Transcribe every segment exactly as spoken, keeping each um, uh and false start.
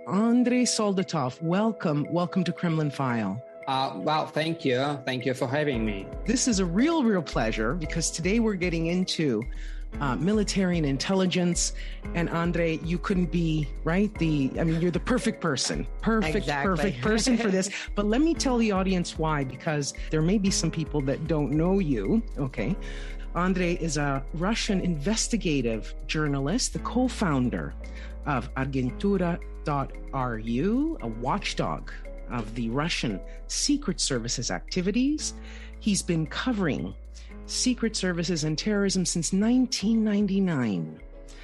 Andrei Soldatov, welcome. Welcome to Kremlin File. Uh, well, thank you. Thank you for having me. This is a real, real pleasure because today we're getting into uh, military and intelligence. And Andrei, you couldn't be, right? The, I mean, you're the perfect person, perfect, exactly. perfect person for this. But let me tell the audience why, because there may be some people that don't know you. Okay. Andrei is a Russian investigative journalist, the co-founder of Agentura dot R U, a watchdog of the Russian Secret Service's activities. He's been covering secret services and terrorism since nineteen ninety-nine.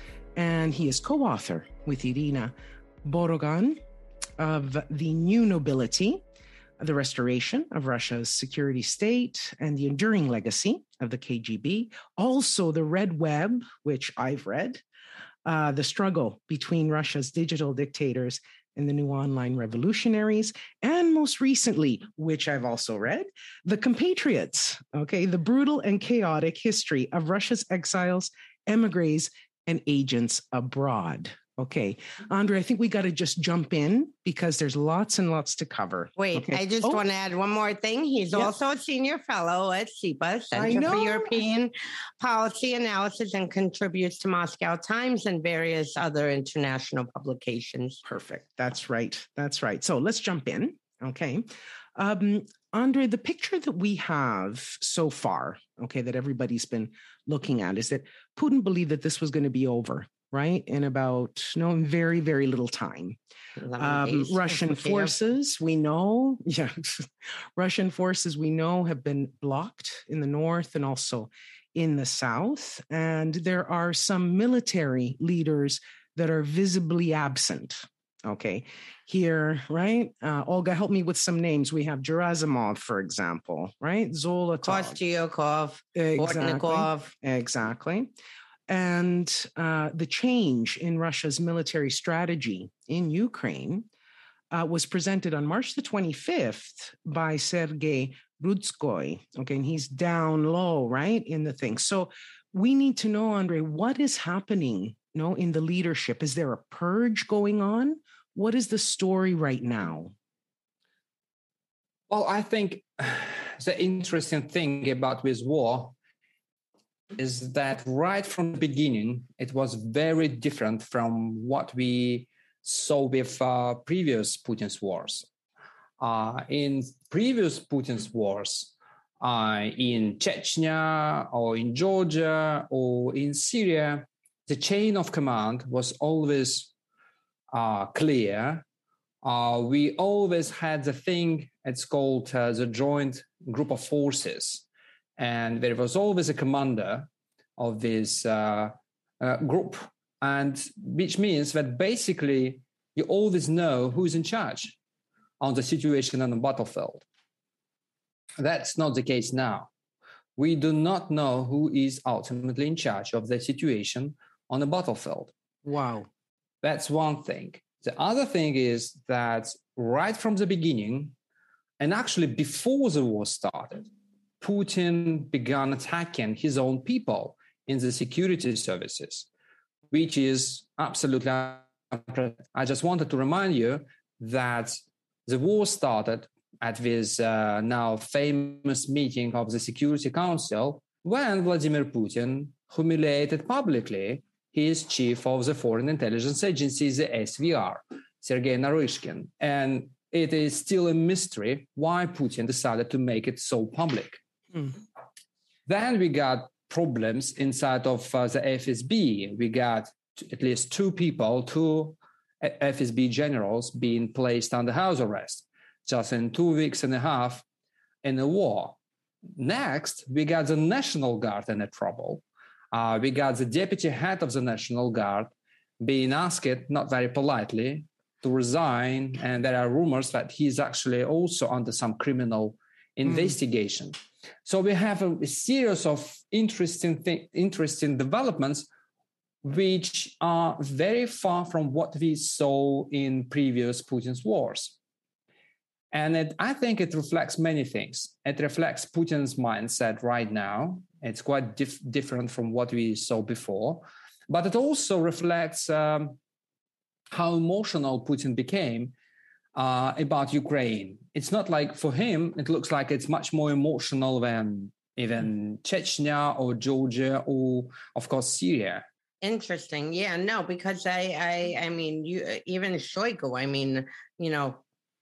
And he is co-author with Irina Borogan of The New Nobility, The Restoration of Russia's Security State and the Enduring Legacy of the K G B. Also, The Red Web, which I've read, uh, The Struggle Between Russia's Digital Dictators and the New Online Revolutionaries, and most recently, which I've also read, The Compatriots, okay, the brutal and chaotic history of Russia's exiles, emigres, and agents abroad. Okay, Andrei, I think we got to just jump in because there's lots and lots to cover. Wait, okay? I just oh. want to add one more thing. He's yeah. also a senior fellow at SIPA, Center for European Policy Analysis, and contributes to Moscow Times and various other international publications. Perfect. That's right. That's right. So let's jump in. Okay. Um, Andrei, the picture that we have so far, okay, that everybody's been looking at is that Putin believed that this was going to be over, right? In about, no, very, very little time. Um, Russian forces, we know, yeah, Russian forces, we know, have been blocked in the north and also in the south. And there are some military leaders that are visibly absent. Okay, here, right? Uh, Olga, help me with some names. We have Gerasimov, for example, right? Zolotov. Kostyukov, exactly. Bortnikov. Exactly. And uh, the change in Russia's military strategy in Ukraine uh, was presented on March the twenty-fifth by Sergei Rudskoy. Okay, and he's down low, right, in the thing. So we need to know, Andrei, what is happening, you know, in the leadership? Is there a purge going on? What is the story right now? Well, I think the interesting thing about this war is that right from the beginning, it was very different from what we saw with uh, previous Putin's wars. Uh, in previous Putin's wars, uh, in Chechnya or in Georgia or in Syria, the chain of command was always uh, clear. Uh, we always had the thing, it's called uh, the joint group of forces. And there was always a commander of this uh, uh, group, and which means that basically you always know who's in charge on the situation on the battlefield. That's not the case now. We do not know who is ultimately in charge of the situation on the battlefield. Wow. That's one thing. The other thing is that right from the beginning, and actually before the war started, Putin began attacking his own people in the security services, which is absolutely unprecedented. I just wanted to remind you that the war started at this uh, now famous meeting of the Security Council when Vladimir Putin humiliated publicly his chief of the Foreign Intelligence Agency, the S V R, Sergei Naryshkin. And it is still a mystery why Putin decided to make it so public. Mm. Then we got problems inside of uh, the F S B. We got t- at least two people, two F S B generals being placed under house arrest just in two weeks and a half in a war. Next, we got the National Guard in a trouble. Uh, we got the deputy head of the National Guard being asked, not very politely, to resign. And there are rumors that he's actually also under some criminal investigation. Mm. So we have a, a series of interesting, th- interesting developments which are very far from what we saw in previous Putin's wars. And it, I think it reflects many things. It reflects Putin's mindset right now. It's quite dif- different from what we saw before. But it also reflects um, how emotional Putin became uh, about Ukraine. It's not like for him, it looks like it's much more emotional than even Chechnya or Georgia or, of course, Syria. Interesting. Yeah, no, because I, I, I mean, you even Shoigu. I mean, you know,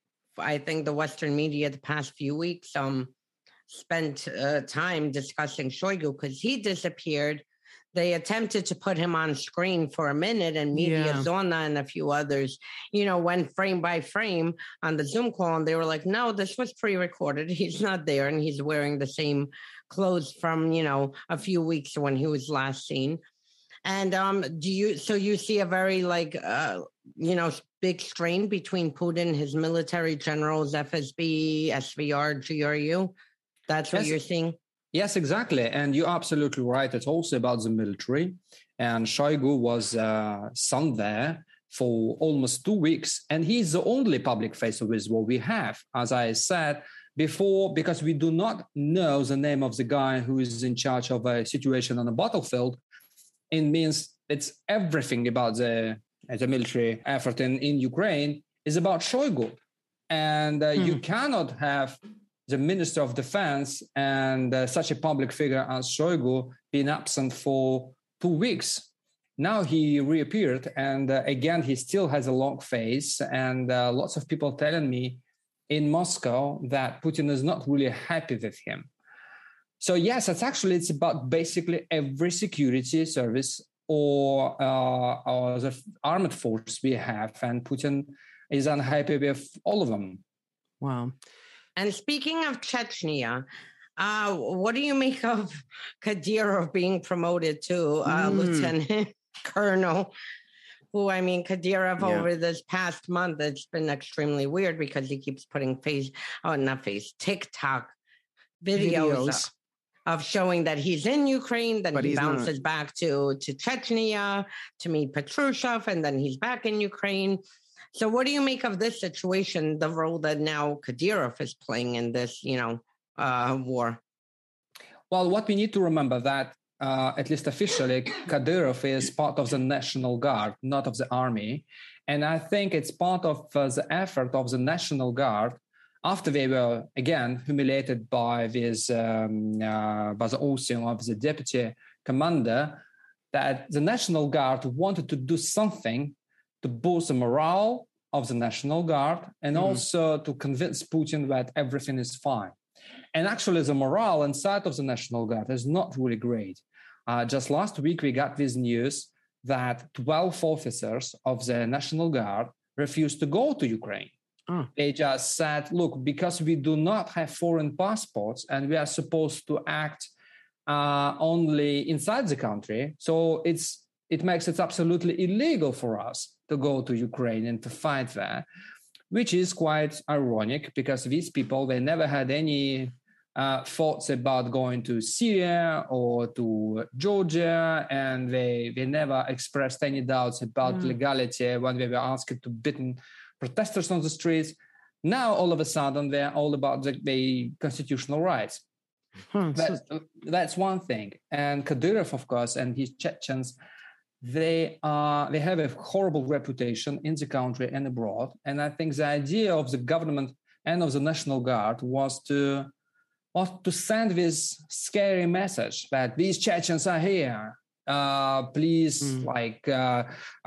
I think the Western media the past few weeks um spent uh, time discussing Shoigu because he disappeared. They attempted to put him on screen for a minute, and Media Yeah. Zona and a few others, you know, went frame by frame on the Zoom call, and they were like, "No, this was pre-recorded. He's not there, and he's wearing the same clothes from, you know, a few weeks when he was last seen." And um, do you, so you see a very like, uh, you know, big strain between Putin, his military generals, F S B, S V R, G R U? That's what Yes. you're seeing? Yes, exactly. And you're absolutely right. It's also about the military. And Shoigu was uh, sent there for almost two weeks. And he's the only public face of Israel we have, as I said before, because we do not know the name of the guy who is in charge of a situation on a battlefield. It means it's everything about the, the military effort in, in Ukraine is about Shoigu. And uh, hmm. you cannot have the Minister of Defense and uh, such a public figure as Shoigu being absent for two weeks. Now he reappeared, and uh, again, he still has a long face. And uh, lots of people telling me in Moscow that Putin is not really happy with him. So yes, it's actually, it's about basically every security service or, uh, or the armed force we have, and Putin is unhappy with all of them. Wow. And speaking of Chechnya, uh, what do you make of Kadyrov being promoted to uh, mm. Lieutenant Colonel? Who, I mean, Kadyrov yeah. over this past month, it's been extremely weird because he keeps putting face, oh, not face, TikTok videos. videos. Of showing that he's in Ukraine, then but he bounces not. back to, to Chechnya to meet Patrushev, and then he's back in Ukraine. So what do you make of this situation, the role that now Kadyrov is playing in this, you know, uh, war? Well, what we need to remember that, uh, at least officially, Kadyrov is part of the National Guard, not of the army. And I think it's part of uh, the effort of the National Guard after they were, again, humiliated by this, um, uh, by the ousting of the deputy commander, that the National Guard wanted to do something to boost the morale of the National Guard and mm. also to convince Putin that everything is fine. And actually, the morale inside of the National Guard is not really great. Uh, just last week, we got this news that twelve officers of the National Guard refused to go to Ukraine. Oh. They just said, look, because we do not have foreign passports and we are supposed to act uh, only inside the country, so it's it makes it absolutely illegal for us to go to Ukraine and to fight there, which is quite ironic because these people, they never had any uh, thoughts about going to Syria or to Georgia, and they, they never expressed any doubts about mm. legality when they were asked to beaten protesters on the streets. Now, all of a sudden, they're all about the, the constitutional rights. Hmm, that's, so- that's one thing. And Kadyrov, of course, and his Chechens, they are they have a horrible reputation in the country and abroad. And I think the idea of the government and of the National Guard was to, was to send this scary message that these Chechens are here. Uh, please, mm. like, uh,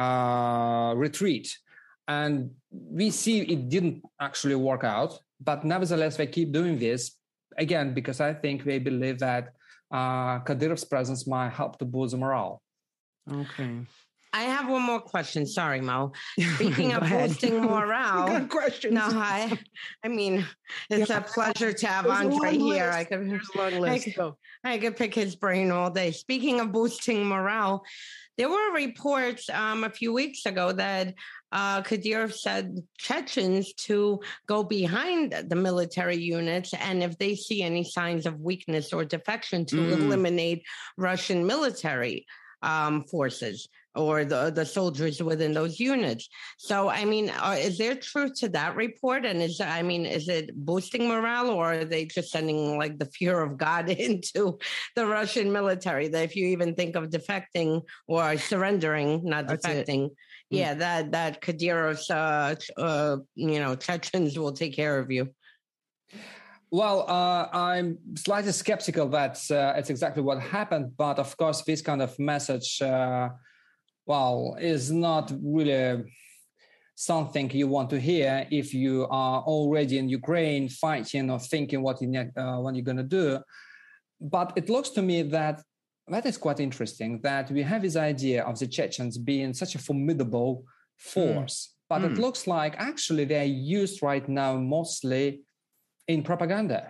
uh, retreat. And we see it didn't actually work out, but nevertheless, they keep doing this, again, because I think they believe that uh, Kadyrov's presence might help to boost the morale. Okay. I have one more question. Sorry, Mo. Speaking of boosting morale. Good question. No, I, I mean, it's yeah. a pleasure to have There's Andre here. I could, There's a long list. I could, I could pick his brain all day. Speaking of boosting morale, there were reports um, a few weeks ago that uh, Kadyrov said Chechens to go behind the military units, and if they see any signs of weakness or defection, to mm. eliminate Russian military um, forces or the, the soldiers within those units. So, I mean, uh, is there truth to that report? And is, I mean, is it boosting morale, or are they just sending like the fear of God into the Russian military? That if you even think of defecting or surrendering, not That's defecting, it. Yeah, that that Kadyrov's, uh, uh, you know, Chechens will take care of you. Well, uh, I'm slightly skeptical that uh, it's exactly what happened, but of course, this kind of message, uh, well, is not really something you want to hear if you are already in Ukraine fighting or thinking what, you, uh, what you're going to do. But it looks to me that that is quite interesting, that we have this idea of the Chechens being such a formidable force, mm. but mm. it looks like actually they're used right now mostly in propaganda.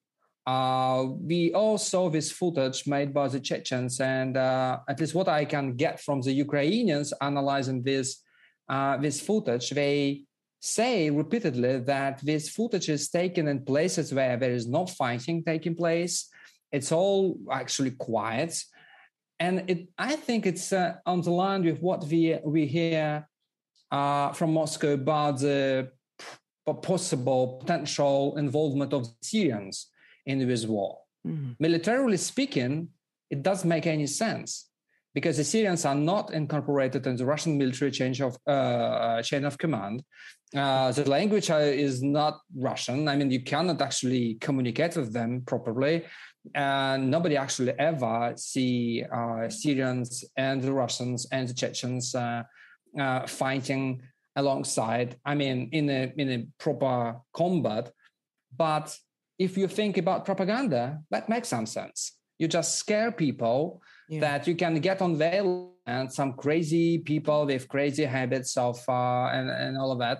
Uh, we all saw this footage made by the Chechens, and uh, at least what I can get from the Ukrainians analyzing this, uh, this footage, they say repeatedly that this footage is taken in places where there is no fighting taking place. It's all actually quiet. And it, I think it's uh, on the line with what we, we hear uh, from Moscow about the possible potential involvement of Syrians in this war. Mm-hmm. Militarily speaking, it doesn't make any sense because the Syrians are not incorporated in the Russian military chain of, uh, chain of command. Uh, the language is not Russian. I mean, you cannot actually communicate with them properly. And nobody actually ever see uh, Syrians and the Russians and the Chechens uh, uh, fighting alongside, I mean, in a in a proper combat. But if you think about propaganda, that makes some sense. You just scare people yeah. that you can get on their land, some crazy people with crazy habits of uh, and, and all of that.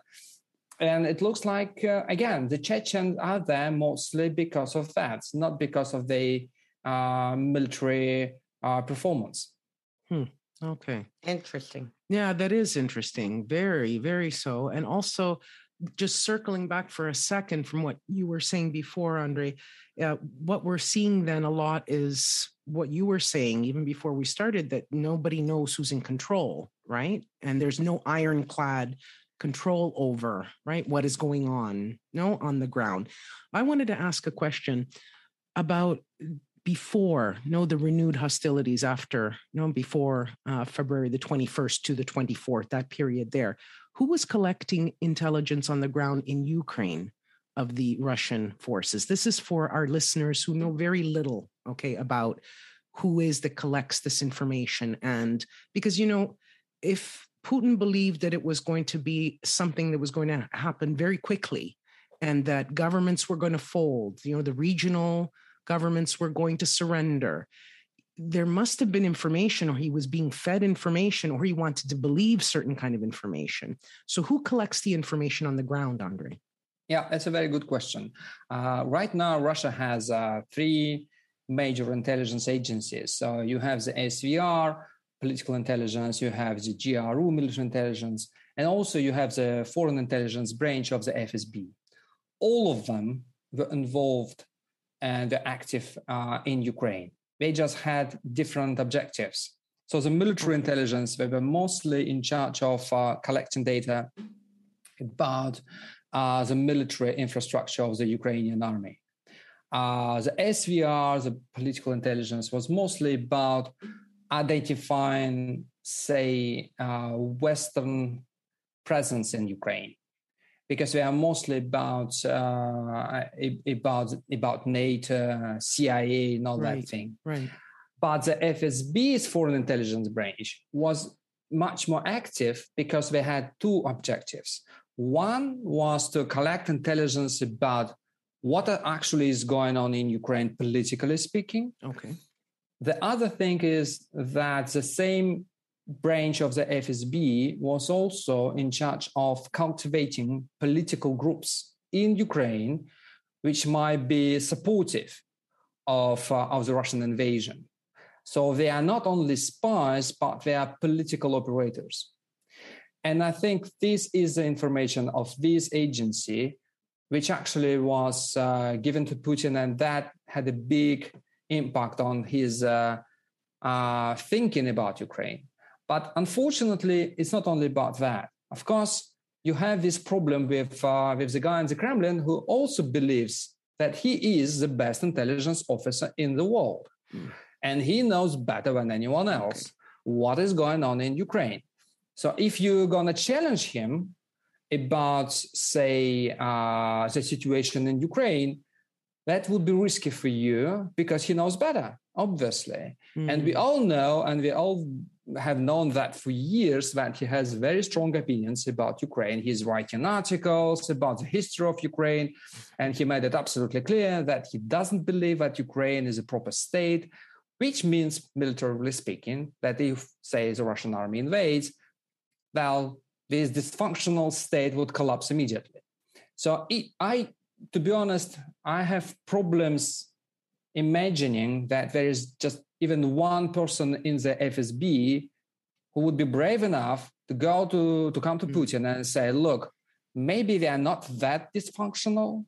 And it looks like, uh, again, the Chechens are there mostly because of that, not because of the uh, military uh, performance. Hmm. Okay. Interesting. Yeah, that is interesting. Very, very so. And also, just circling back for a second from what you were saying before, Andre, uh, what we're seeing then a lot is what you were saying even before we started, that nobody knows who's in control, right? And there's no ironclad control over, right, what is going on, no, on the ground. I wanted to ask a question about before, no, the renewed hostilities after, no, before uh, February the twenty-first to the twenty-fourth, that period there. Who was collecting intelligence on the ground in Ukraine of the Russian forces? This is for our listeners who know very little, okay, about who is that collects this information. And because, you know, if Putin believed that it was going to be something that was going to happen very quickly and that governments were going to fold, you know, the regional governments were going to surrender, there must have been information, or he was being fed information, or he wanted to believe certain kind of information. So who collects the information on the ground, Andre? Yeah, that's a very good question. Uh, right now, Russia has uh, three major intelligence agencies. So you have the S V R, political intelligence, you have the G R U, military intelligence, and also you have the foreign intelligence branch of the F S B. All of them were involved and they're active uh, in Ukraine. They just had different objectives. So the military okay. intelligence, they were mostly in charge of uh, collecting data about uh, the military infrastructure of the Ukrainian army. Uh, the S V R, the political intelligence, was mostly about identifying, say, uh, Western presence in Ukraine, because they are mostly about uh, about about NATO, C I A, and all right, that thing. Right. But the F S B's foreign intelligence branch was much more active because they had two objectives. One was to collect intelligence about what actually is going on in Ukraine, politically speaking. Okay. The other thing is that the same branch of the F S B was also in charge of cultivating political groups in Ukraine, which might be supportive of, uh, of the Russian invasion. So they are not only spies, but they are political operators. And I think this is the information of this agency, which actually was uh, given to Putin, and that had a big impact on his uh, uh, thinking about Ukraine. But unfortunately, it's not only about that. Of course, you have this problem with, uh, with the guy in the Kremlin who also believes that he is the best intelligence officer in the world. Mm. And he knows better than anyone else okay. what is going on in Ukraine. So if you're going to challenge him about, say, uh, the situation in Ukraine, that would be risky for you because he knows better, obviously. Mm-hmm. And we all know, and we all have known that for years, that he has very strong opinions about Ukraine. He's writing articles about the history of Ukraine, and he made it absolutely clear that he doesn't believe that Ukraine is a proper state, which means, militarily speaking, that if, say, the Russian army invades, well, this dysfunctional state would collapse immediately. So it, I, to be honest, I have problems imagining that there is just even one person in the F S B who would be brave enough to go to, to come to mm-hmm. Putin and say, look, maybe they are not that dysfunctional.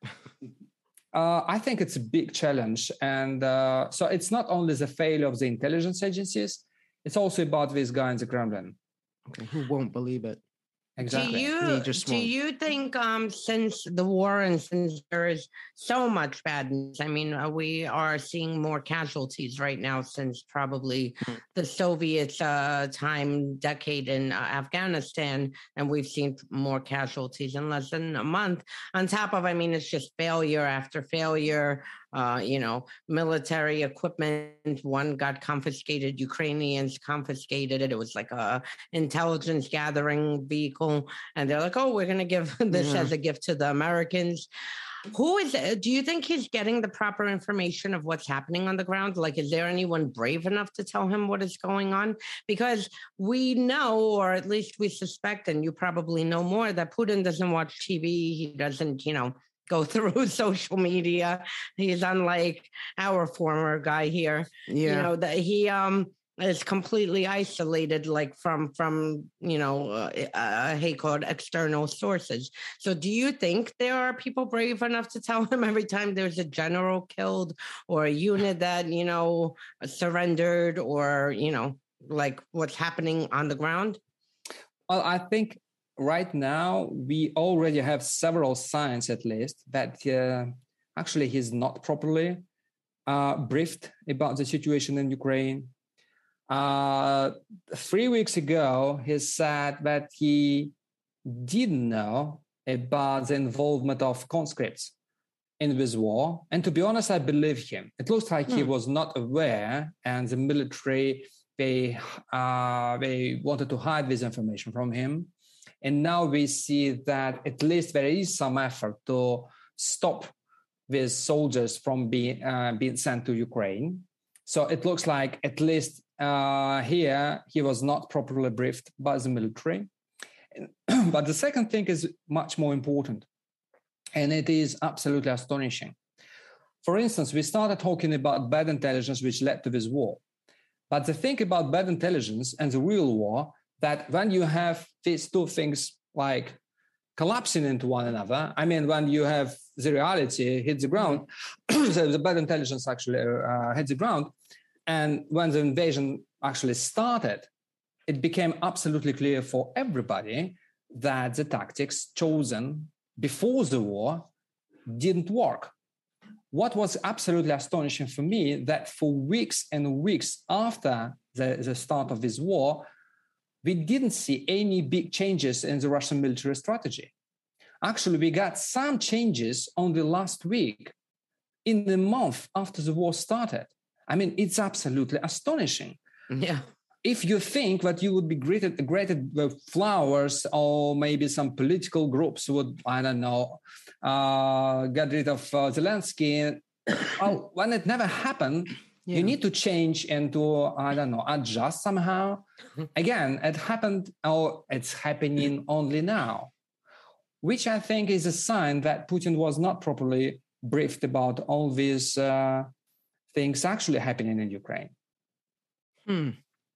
uh, I think it's a big challenge. And uh, so it's not only the failure of the intelligence agencies, it's also about this guy in the Kremlin. Okay, who won't believe it? Exactly. Do you, do you think um, since the war and since there is so much badness, I mean, uh, we are seeing more casualties right now since probably mm-hmm. the Soviet uh, time decade in uh, Afghanistan, and we've seen more casualties in less than a month. On top of, I mean, it's just failure after failure. Uh, you know, military equipment, one got confiscated, Ukrainians confiscated it. It was like a intelligence gathering vehicle. And they're like, oh, we're going to give this yeah. as a gift to the Americans. Who is it? Do you think he's getting the proper information of what's happening on the ground? Like, is there anyone brave enough to tell him what is going on? Because we know, or at least we suspect, and you probably know more, that Putin doesn't watch T V. He doesn't, you know, go through social media. He's unlike our former guy here. Yeah. You know, that he um is completely isolated, like from from you know uh, uh he called external sources. So do you think there are people brave enough to tell him every time there's a general killed or a unit that, you know, surrendered, or, you know, like what's happening on the ground? Well, I think right now, we already have several signs, at least, that uh, actually he's not properly uh, briefed about the situation in Ukraine. Uh, three weeks ago, he said that he didn't know about the involvement of conscripts in this war. And to be honest, I believe him. It looks like hmm. he was not aware, and the military, they, uh, they wanted to hide this information from him. And now we see that at least there is some effort to stop these soldiers from being uh, being sent to Ukraine. So it looks like at least uh, here he was not properly briefed by the military. But the second thing is much more important, and it is absolutely astonishing. For instance, we started talking about bad intelligence, which led to this war. But the thing about bad intelligence and the real war, that when you have these two things like collapsing into one another, I mean, when you have the reality hit the ground, so the bad intelligence actually uh, hit the ground, and when the invasion actually started, it became absolutely clear for everybody that the tactics chosen before the war didn't work. What was absolutely astonishing for me, that for weeks and weeks after the, the start of this war, we didn't see any big changes in the Russian military strategy. Actually, we got some changes only last week, in the month after the war started. I mean, it's absolutely astonishing. Yeah. If you think that you would be greeted, greeted with flowers, or maybe some political groups would, I don't know, uh, get rid of uh, Zelensky, well, when it never happened, yeah. you need to change and to, I don't know, adjust somehow. Again, it happened, or it's happening only now, which I think is a sign that Putin was not properly briefed about all these uh, things actually happening in Ukraine. Hmm.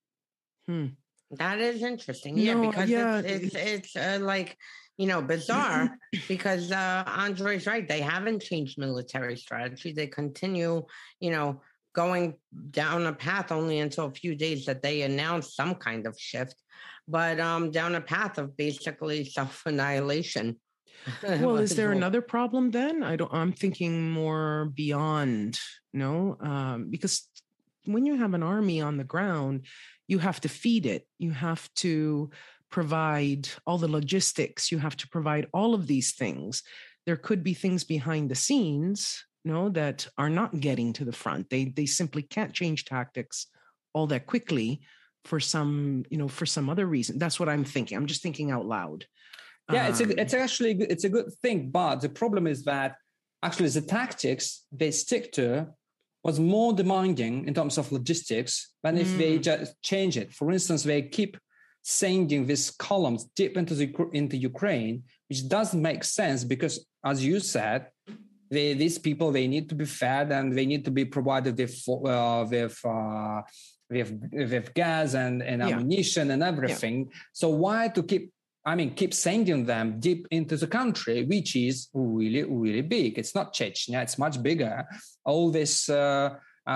Hmm. That is interesting. No, yeah, because yeah. it's, it's, it's uh, like, you know, bizarre because uh, Andrei's right. They haven't changed military strategy. They continue, you know, going down a path only until a few days that they announced some kind of shift, but um, down a path of basically self-annihilation. Well, is there another problem then? I don't, I'm thinking more beyond, no, um, because when you have an army on the ground, you have to feed it. You have to provide all the logistics. You have to provide all of these things. There could be things behind the scenes, you know, that are not getting to the front. They they simply can't change tactics all that quickly for some, you know, for some other reason. That's what I'm thinking. I'm just thinking out loud. Yeah, um, it's a, it's actually it's a good thing, but the problem is that actually the tactics they stick to was more demanding in terms of logistics than if mm. they just change it. For instance, they keep sending these columns deep into the into Ukraine, which doesn't make sense because, as you said, they, these people they need to be fed and they need to be provided with uh, with, uh, with with gas and, and yeah. ammunition and everything. Yeah. So why to keep? I mean, keep sending them deep into the country, which is really, really big. It's not Chechnya, it's much bigger. All these uh,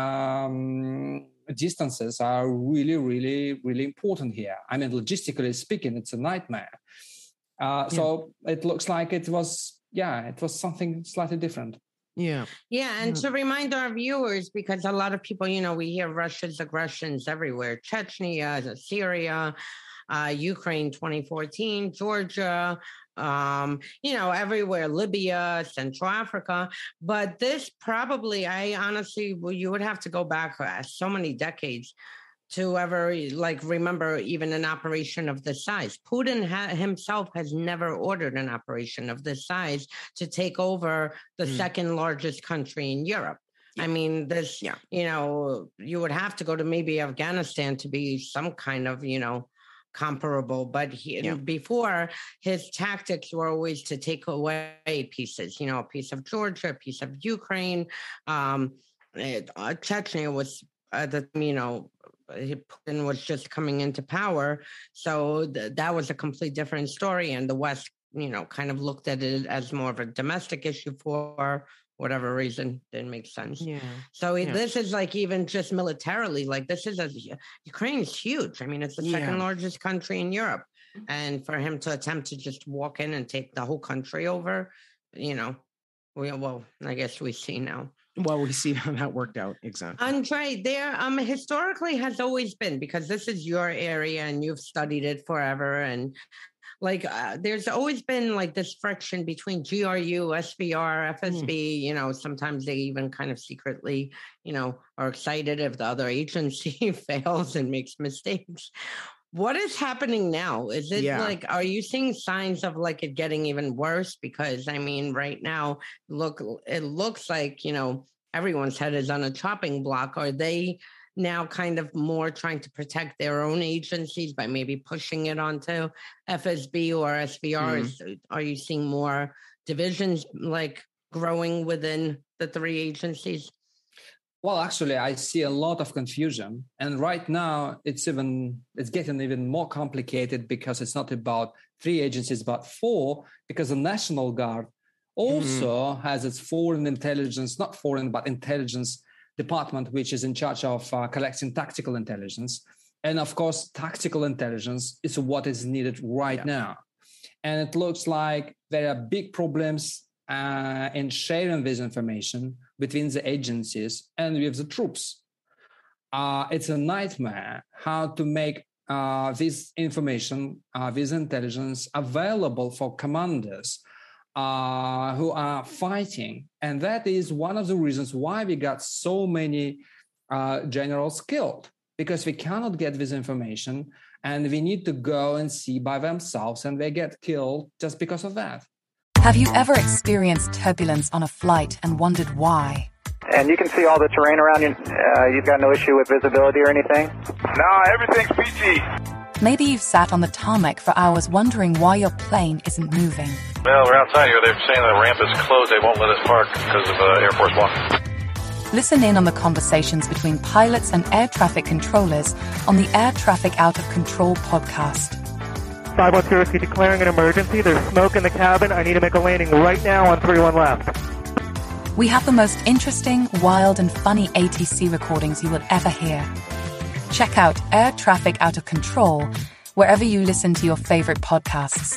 um, distances are really, really, really important here. I mean, logistically speaking, it's a nightmare. Uh, so yeah. it looks like it was, yeah, it was something slightly different. Yeah. Yeah. And yeah. to remind our viewers, because a lot of people, you know, we hear Russia's aggressions everywhere, Chechnya, Syria, Uh, Ukraine twenty fourteen, Georgia, um, you know, everywhere, Libya, Central Africa. But this probably, I honestly, well, you would have to go back uh, so many decades to ever, like, remember even an operation of this size. Putin ha- himself has never ordered an operation of this size to take over the mm. second largest country in Europe. Yeah. I mean, this, yeah. you know, you would have to go to maybe Afghanistan to be some kind of, you know, comparable, but he, yeah. before his tactics were always to take away pieces, you know, a piece of Georgia, a piece of Ukraine. Um, it, uh, Chechnya was, uh, the, you know, Putin was just coming into power. So th- that was a complete different story. And the West, you know, kind of looked at it as more of a domestic issue for whatever reason. Didn't make sense. Yeah. So yeah. this is like, even just militarily, like this is a, Ukraine is huge. I mean, it's the yeah. second largest country in Europe. And for him to attempt to just walk in and take the whole country over, you know, we, well, I guess we see now. Well, we see how that worked out. Exactly. Andre, there um, historically has always been, because this is your area and you've studied it forever, and like uh, there's always been like this friction between G R U, S V R, F S B, mm. you know, sometimes they even kind of secretly, you know, are excited if the other agency fails and makes mistakes. What is happening now? Is it yeah. like, are you seeing signs of like it getting even worse? Because I mean, right now, look, it looks like, you know, everyone's head is on a chopping block. Are they now kind of more trying to protect their own agencies by maybe pushing it onto F S B or S V R? Mm. Is, are you seeing more divisions like growing within the three agencies? Well, actually, I see a lot of confusion. And right now, it's even it's getting even more complicated because it's not about three agencies, but four, because the National Guard also mm. has its foreign intelligence, not foreign, but intelligence department, which is in charge of uh, collecting tactical intelligence. And of course, tactical intelligence is what is needed right yeah. now. And it looks like there are big problems uh, in sharing this information between the agencies and with the troops. Uh, it's a nightmare how to make uh, this information, uh, this intelligence available for commanders uh, who are fighting. And that is one of the reasons why we got so many uh, generals killed, because we cannot get this information and we need to go and see by themselves, and they get killed just because of that. Have you ever experienced turbulence on a flight and wondered why? And you can see all the terrain around you. Uh, you've got no issue with visibility or anything? No, everything's P G. Maybe you've sat on the tarmac for hours wondering why your plane isn't moving. Well, we're outside here. They're saying the ramp is closed. They won't let us park because of uh, Air Force One. Listen in on the conversations between pilots and air traffic controllers on the Air Traffic Out of Control podcast. five one zero, declaring an emergency. There's smoke in the cabin. I need to make a landing right now on three one left. We have the most interesting, wild, and funny A T C recordings you will ever hear. Check out Air Traffic Out of Control wherever you listen to your favorite podcasts.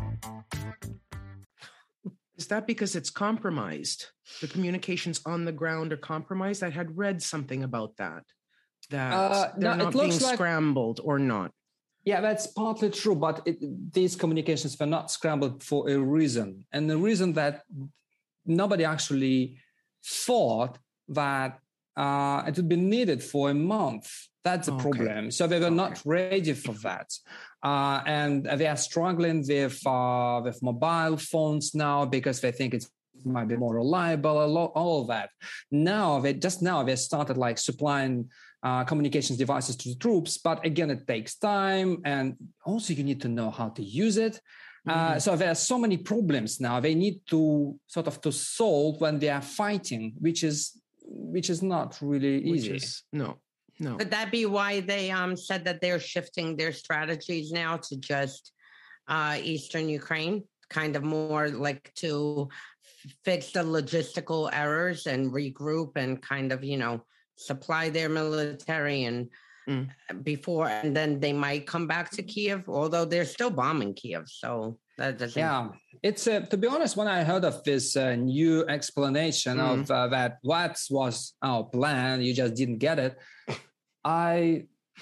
Is that because it's compromised? The communications on the ground are compromised? I had read something about that. that Uh, they're no, not it looks being like- scrambled or not? Yeah, that's partly true, but it, these communications were not scrambled for a reason. And the reason that nobody actually thought that uh, it would be needed for a month. That's the Okay. problem. So they were Okay. not ready for that. Uh, and they are struggling with, uh, with mobile phones now because they think it's might be more reliable, all of that. Now, they just now they started like supplying uh, communications devices to the troops, but again, it takes time, and also you need to know how to use it. Mm-hmm. Uh, so there are so many problems now they need to sort of to solve when they are fighting, which is which is not really easy. Which is, no, no. Could that be why they um, said that they're shifting their strategies now to just uh, Eastern Ukraine, kind of more like to fix the logistical errors and regroup and kind of, you know, supply their military and mm. before, and then they might come back to Kiev, although they're still bombing Kiev. So that doesn't. Yeah, it's uh, to be honest, when I heard of this uh, new explanation mm. of uh, that what was our plan, you just didn't get it. I,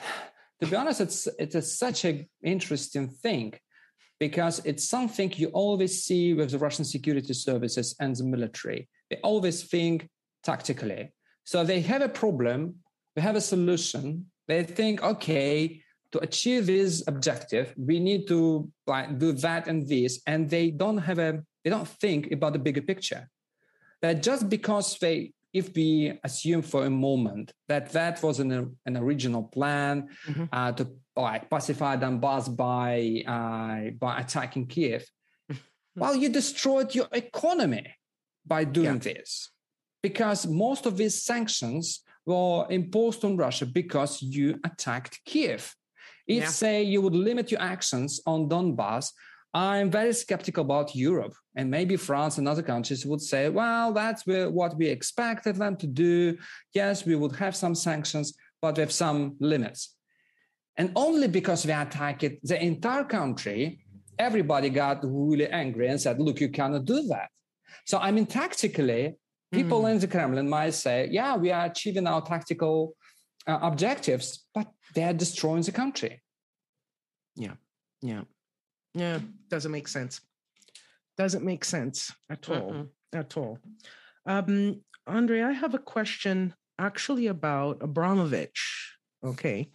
to be honest, it's it's a, such an interesting thing. Because it's something you always see with the Russian security services and the military. They always think tactically. So they have a problem, they have a solution. They think, okay, to achieve this objective, we need to like, do that and this. And they don't have a, they don't think about the bigger picture. That just because they, if we assume for a moment that that was an, an original plan mm-hmm. uh, to like pacify Donbass by uh, by attacking Kiev, well, you destroyed your economy by doing yeah. this, because most of these sanctions were imposed on Russia because you attacked Kiev. If, yeah. say, you would limit your actions on Donbass, I'm very skeptical about Europe, and maybe France and other countries would say, well, that's what we expected them to do. Yes, we would have some sanctions, but with some limits. And only because we attacked the entire country, everybody got really angry and said, look, you cannot do that. So, I mean, tactically, people mm. in the Kremlin might say, yeah, we are achieving our tactical uh, objectives, but they are destroying the country. Yeah, yeah. Yeah, doesn't make sense. Doesn't make sense at all, mm-mm. at all. Um, Andre, I have a question actually about Abramovich, okay?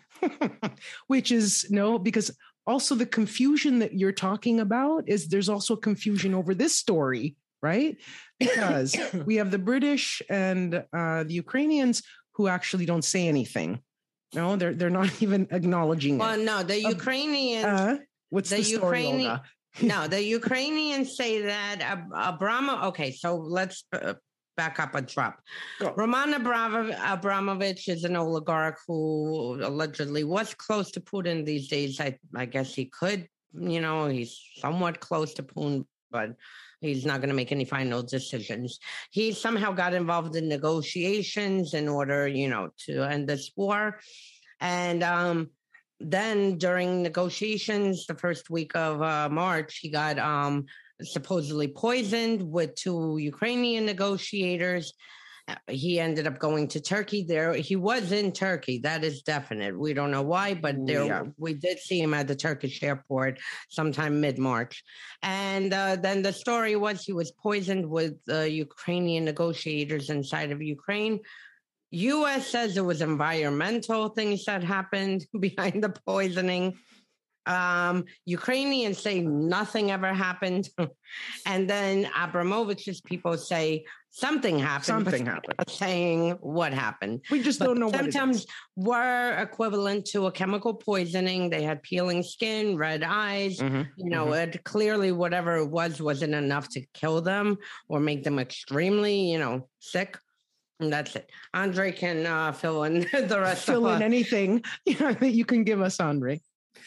Which is, no, because also the confusion that you're talking about is there's also confusion over this story, right? Because we have the British and uh, the Ukrainians who actually don't say anything. No, they're they're not even acknowledging well, it. Well, no, the Ukrainians... Uh, What's the, the story, Ukrainian, Olga? No, the Ukrainians say that Ab- Abramovich... Okay, so let's uh, back up a drop. Go. Roman Abram- Abramovich is an oligarch who allegedly was close to Putin these days. I, I guess he could, you know, he's somewhat close to Putin, but he's not going to make any final decisions. He somehow got involved in negotiations in order, you know, to end this war. And... um Then during negotiations, the first week of uh, March, he got um, supposedly poisoned with two Ukrainian negotiators. He ended up going to Turkey. There, he was in Turkey. That is definite. We don't know why, but there yeah. we did see him at the Turkish airport sometime mid-March. And uh, then the story was he was poisoned with uh, Ukrainian negotiators inside of Ukraine. U S says it was environmental things that happened behind the poisoning. Um, Ukrainians say nothing ever happened. And then Abramovich's people say something happened. Something happened. Saying what happened. We just but don't know what symptoms were equivalent to a chemical poisoning. They had peeling skin, red eyes. Mm-hmm. You know, mm-hmm. it clearly whatever it was wasn't enough to kill them or make them extremely, you know, sick. And that's it. Andre can uh, fill in the rest. Fill of in uh, anything that you can give us, Andre.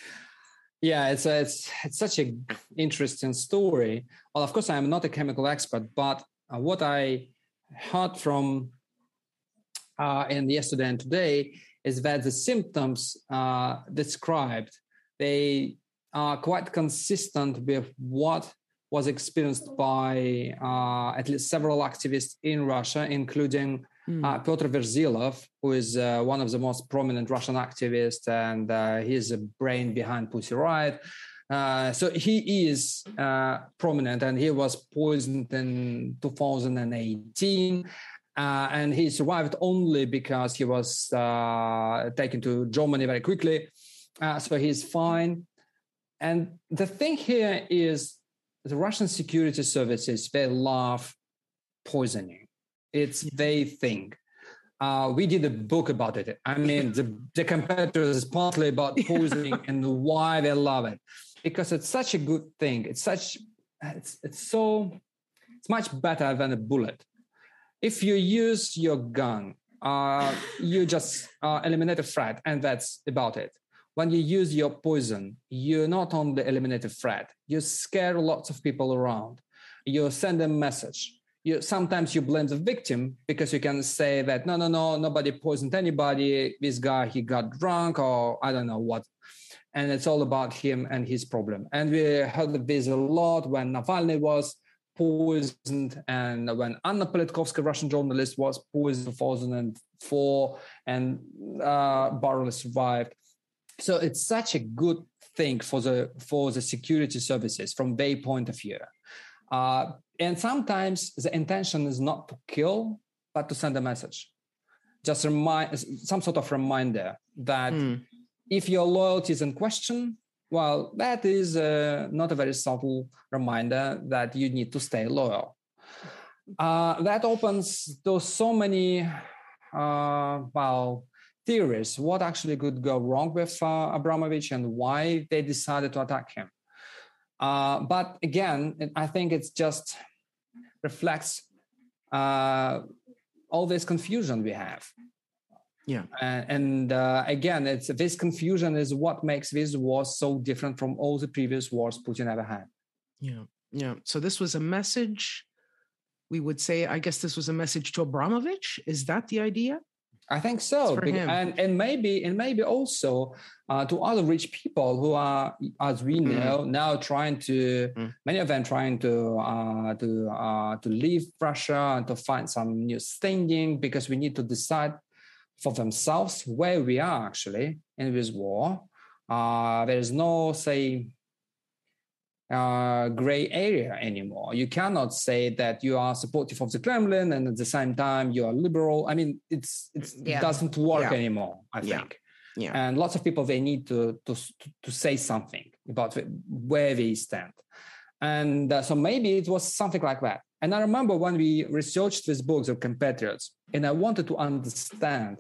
Yeah, it's a, it's it's such an interesting story. Well, of course, I am not a chemical expert, but uh, what I heard from uh, in yesterday and today is that the symptoms uh, described, they are quite consistent with what was experienced by uh, at least several activists in Russia, including Mm. Uh, Pyotr Verzilov, who is uh, one of the most prominent Russian activists, and uh, he's a brain behind Pussy Riot. Uh, so he is uh, prominent, and he was poisoned in two thousand eighteen. Uh, and he survived only because he was uh, taken to Germany very quickly. Uh, so he's fine. And the thing here is the Russian security services, they love poisoning. It's their thing. Uh, we did a book about it. I mean, the, the competitors is partly about poisoning and why they love it. Because it's such a good thing. It's such, it's, it's so, it's much better than a bullet. If you use your gun, uh, you just uh, eliminate a threat, and that's about it. When you use your poison, you not only eliminate a threat, you scare lots of people around. You send a message. You, sometimes you blame the victim because you can say that, no, no, no, nobody poisoned anybody. This guy, he got drunk or I don't know what. And it's all about him and his problem. And we heard this a lot when Navalny was poisoned, and when Anna Politkovskaya, Russian journalist, was poisoned in two thousand four, and uh, barely survived. So it's such a good thing for the for the security services from their point of view. Uh, and sometimes the intention is not to kill, but to send a message. Just remind some sort of reminder that mm. if your loyalty is in question, well, that is uh, not a very subtle reminder that you need to stay loyal. Uh, that opens to so many, uh, well, theories. What actually could go wrong with uh, Abramovich and why they decided to attack him. Uh, but again, I think it just reflects uh, all this confusion we have. Yeah, uh, and uh, again, it's this confusion is what makes this war so different from all the previous wars Putin ever had. Yeah, yeah. So this was a message. We would say, I guess, this was a message to Abramovich. Is that the idea? I think so, for him. and and maybe and maybe also uh, to other rich people who are, as we know, mm. now trying to mm. many of them trying to uh, to uh, to leave Russia and to find some new standing, because we need to decide for themselves where we are actually in this war. Uh, there is no, say, uh, gray area anymore. You cannot say that you are supportive of the Kremlin and at the same time you are liberal. I mean, it's, it's yeah. it doesn't work yeah. anymore, I think. Yeah. Yeah. And lots of people, they need to, to, to say something about where they stand. And uh, so maybe it was something like that. And I remember when we researched these books of competitors, and I wanted to understand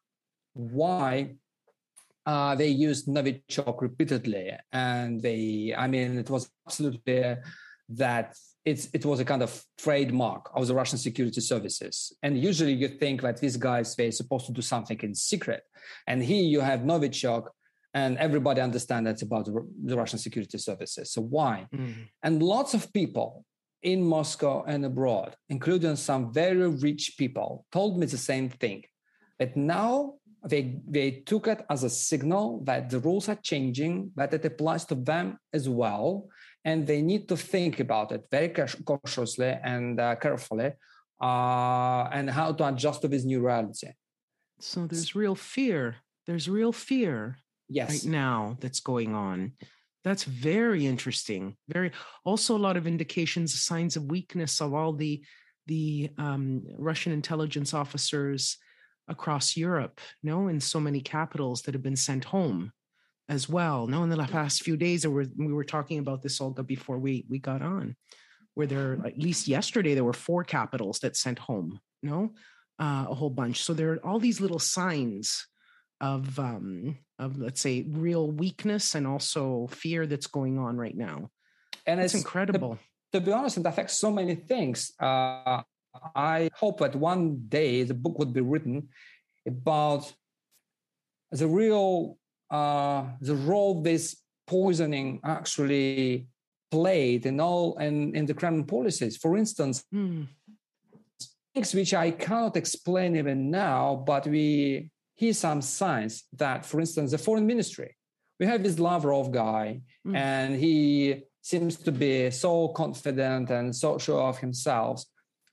why uh, they used Novichok repeatedly. And they, I mean, it was absolutely that it's, it was a kind of trademark of the Russian security services. And usually you think that these guys, they're supposed to do something in secret. And here you have Novichok, and everybody understands that's about the Russian security services. So why? Mm. And lots of people in Moscow and abroad, including some very rich people, told me the same thing, that now they, they took it as a signal that the rules are changing, that it applies to them as well, and they need to think about it very cautiously and uh, carefully, uh, and how to adjust to this new reality. So there's real fear. There's real fear yes. right now that's going on. That's very interesting. Very also a lot of indications, signs of weakness of all the the um, Russian intelligence officers across Europe, you know, in so many capitals that have been sent home as well. Now, in the past few days, there were, we were talking about this, Olga, before we we got on, where there, at least yesterday, there were four capitals that sent home, you know, uh, a whole bunch. So there are all these little signs of, um, of let's say, real weakness and also fear that's going on right now. And it's, it's incredible. To, to be honest, it affects so many things. Uh, I hope that one day the book would be written about the real, uh, the role this poisoning actually played in all and in the Kremlin policies. For instance, mm. things which I cannot explain even now, but we hear some signs that, for instance, the foreign ministry, we have this Lavrov guy, mm. and he seems to be so confident and so sure of himself.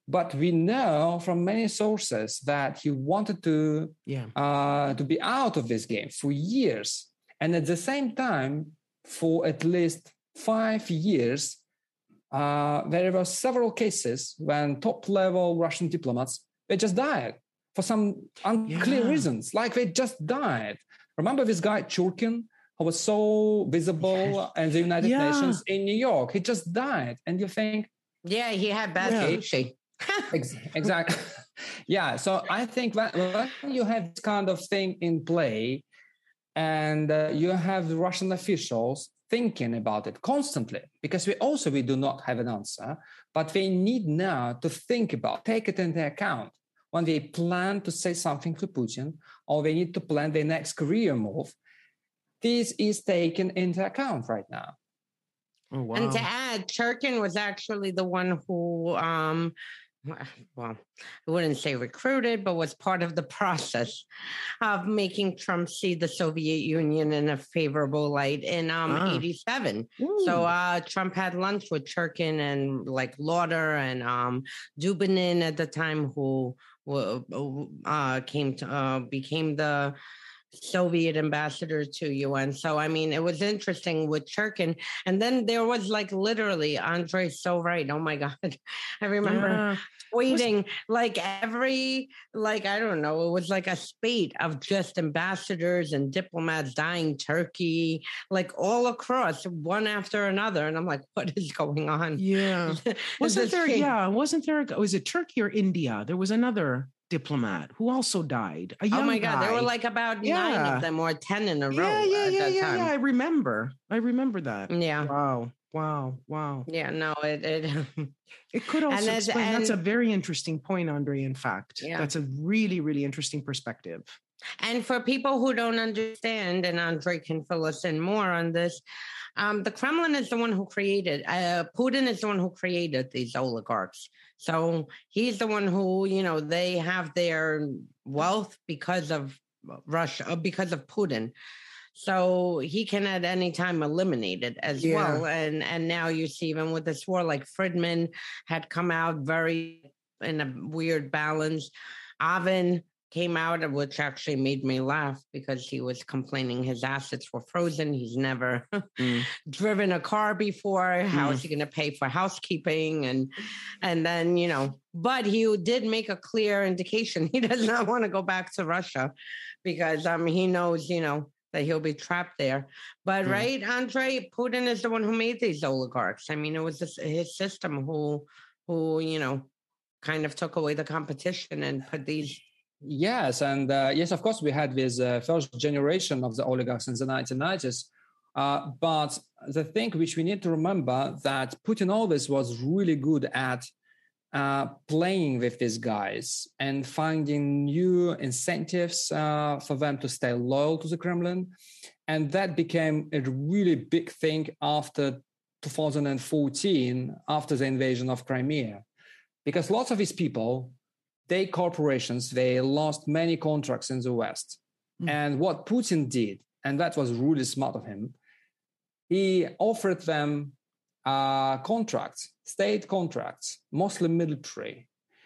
But we know from many sources that he wanted to, yeah. uh, to be out of this game for years. And at the same time, for at least five years, uh, there were several cases when top-level Russian diplomats, they just died for some unclear yeah. reasons, like they just died. Remember this guy, Churkin, who was so visible in the United yeah. Nations in New York? He just died. And you think... Yeah, he had bad yeah. sushi. Exactly. Yeah. So I think that when you have this kind of thing in play and uh, you have the Russian officials thinking about it constantly, because we also, we do not have an answer, but they need now to think about, take it into account when they plan to say something to Putin, or they need to plan their next career move. This is taken into account right now. Oh, wow. And to add, Churkin was actually the one who, um, well, I wouldn't say recruited, but was part of the process of making Trump see the Soviet Union in a favorable light in um, ah. eighty-seven. Ooh. So uh, Trump had lunch with Churkin and like Lauder and um, Dubinin at the time, who uh, came to uh, became the Soviet ambassador to U N. So, I mean, it was interesting with Churkin. And then there was like literally, Andrei's so right. Oh my God. I remember yeah. tweeting was- like every, like, I don't know, it was like a spate of just ambassadors and diplomats dying Turkey, like all across one after another. And I'm like, what is going on? Yeah. Wasn't there, yeah, wasn't there, was it Turkey or India? There was another diplomat who also died. A young oh my God, guy. there were like about yeah. nine of them or ten in a row. Yeah, yeah, at yeah, that yeah, time. yeah. I remember. I remember that. Yeah. Wow. Wow. Wow. Yeah. No, it it, it could also and explain. and, that's a very interesting point, Andre. In fact, yeah. that's a really, really interesting perspective. And for people who don't understand, and Andre can fill us in more on this, um, the Kremlin is the one who created, uh, Putin is the one who created these oligarchs. So he's the one who, you know, they have their wealth because of Russia, because of Putin. So he can at any time eliminate it as yeah. well. And and now you see even with this war, like Friedman had come out very in a weird balance. Avin came out, which actually made me laugh because he was complaining his assets were frozen. He's never mm. driven a car before. How mm. is he going to pay for housekeeping? And and then, you know, but he did make a clear indication he does not want to go back to Russia because um he knows, you know, that he'll be trapped there. But mm. right, Andre, Putin is the one who made these oligarchs. I mean, it was this, his system who, who, you know, kind of took away the competition and put these. Yes, and uh, yes, of course, we had this uh, first generation of the oligarchs in the nineteen nineties. Uh, but the thing which we need to remember that Putin always was really good at uh, playing with these guys and finding new incentives uh, for them to stay loyal to the Kremlin. And that became a really big thing after two thousand fourteen, after the invasion of Crimea. Because lots of these people, they corporations, they lost many contracts in the West. Mm. And what Putin did, and that was really smart of him, he offered them uh, contracts, state contracts, mostly military.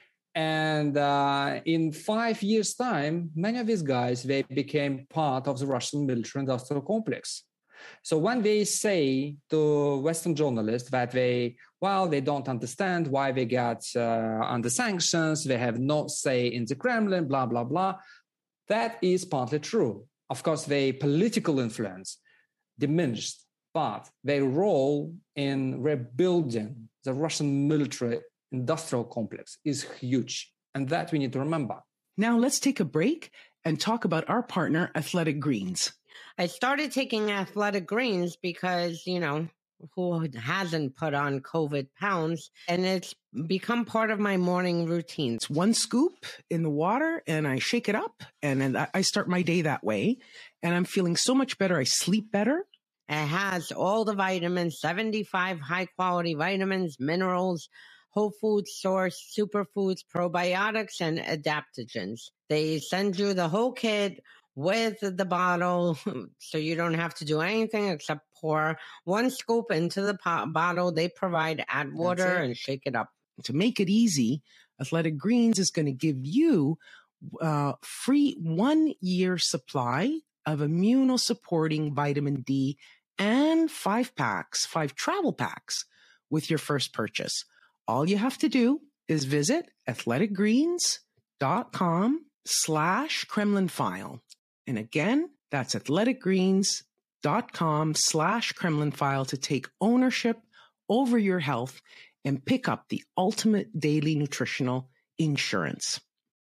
And uh, in five years' time, many of these guys, they became part of the Russian military-industrial complex. So when they say to Western journalists that they, well, they don't understand why they got uh, under sanctions, they have no say in the Kremlin, blah, blah, blah, that is partly true. Of course, their political influence diminished, but their role in rebuilding the Russian military-industrial complex is huge. And that we need to remember. Now let's take a break and talk about our partner, Athletic Greens. I started taking Athletic Greens because, you know, who hasn't put on COVID pounds? And it's become part of my morning routine. It's one scoop in the water and I shake it up and then I start my day that way. And I'm feeling so much better. I sleep better. It has all the vitamins, seventy-five high quality vitamins, minerals, whole food source, superfoods, probiotics, and adaptogens. They send you the whole kit with the bottle, so you don't have to do anything except pour one scoop into the pot bottle. They provide, add water and shake it up. To make it easy, Athletic Greens is going to give you uh, free one-year supply of immunosupporting vitamin D and five packs, five travel packs with your first purchase. All you have to do is visit athleticgreens.com slash Kremlin file. And again, that's athleticgreens.com slash Kremlin file to take ownership over your health and pick up the ultimate daily nutritional insurance.